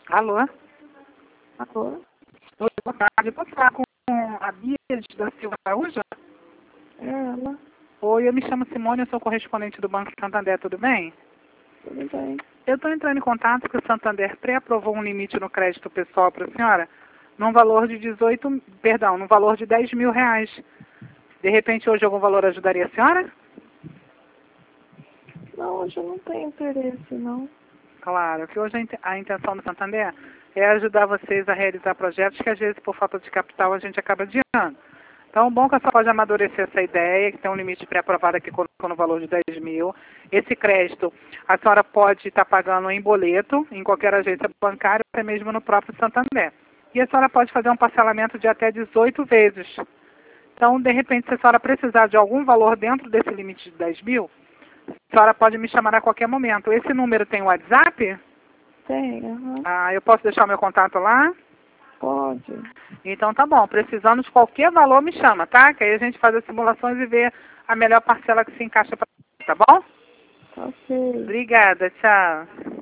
Alô? Alô? Oi, boa tarde. Posso falar com a Bia da Silva Araújo? É ela. Oi, eu me chamo Simone, eu sou correspondente do Banco Santander, tudo bem? Tudo bem? Eu estou entrando em contato porque o Santander pré-aprovou um limite no crédito pessoal para a senhora num valor de num valor de 10 mil reais. De repente, hoje algum valor ajudaria a senhora? Não, hoje eu não tenho interesse, não. Claro, que hoje a intenção do Santander é ajudar vocês a realizar projetos que às vezes por falta de capital a gente acaba adiando. Então, bom que a senhora pode amadurecer essa ideia, que tem um limite pré-aprovado aqui no valor de 10 mil. Esse crédito a senhora pode estar pagando em boleto, em qualquer agência bancária, até mesmo no próprio Santander. E a senhora pode fazer um parcelamento de até 18 vezes. Então, de repente, se a senhora precisar de algum valor dentro desse limite de 10 mil, a senhora pode me chamar a qualquer momento. Esse número tem WhatsApp? Tem, aham. Ah, eu posso deixar o meu contato lá? Pode. Então tá bom, precisando de qualquer valor me chama, tá? Que aí a gente faz as simulações e vê a melhor parcela que se encaixa para, tá bom? Tá ok. Obrigada, tchau.